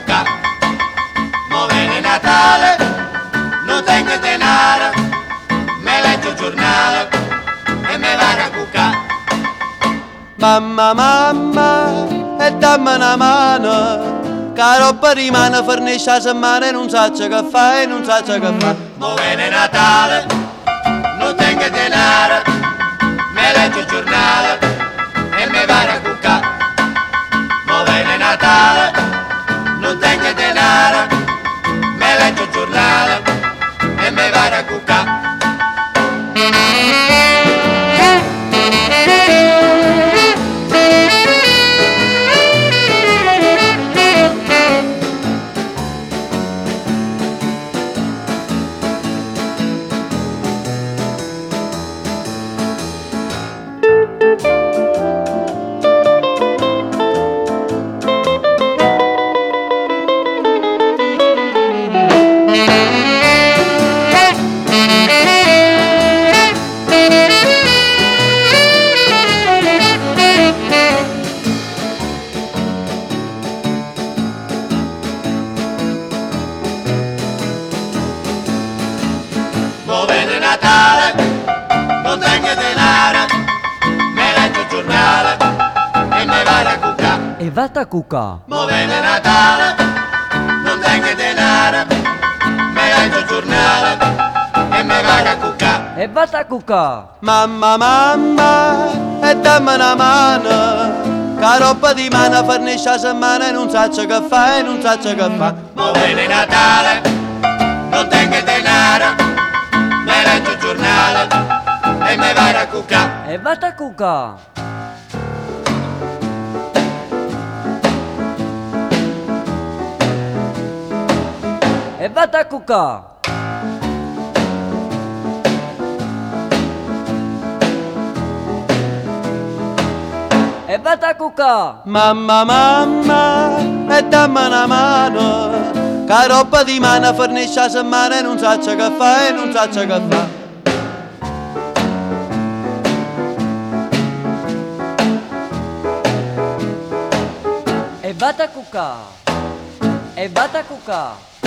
cucca. Mo viene Natale, non tengo denaro, me leggo il giornale e me vado a cucca. Mamma, mamma, e dammi una mano, che roba rimane fornisce la settimana e non sa che fa, e non sa che fa. Mo viene Natale, non tengo denaro, me leggo il giornale e me vado a cucca. Mo viene Natale, non tengo denaro, me leggo il giornale e me vado a cucca. Mo viene Natale, non tengo denaro, me leggo il giornale e me vado a cucca. E vata cucca. Mo viene Natale, non tengo denaro, me leggo il giornale e me vado a cucca. E vata cucca. Mamma, mamma, e dammi una mano, che roba di mano fornisce la settimana e non sa che fa, e non sa che fa. Mo viene Natale, non tengo denaro, me leggo il giornale e me vado a cucca. E vata cucca. E vata cucca. E vata cucca. Mamma, mamma, e dammi una mano, che roba di mano fornisce la settimana e non sa che fa, e non sa che fa. E vata cucca. E vata cucca.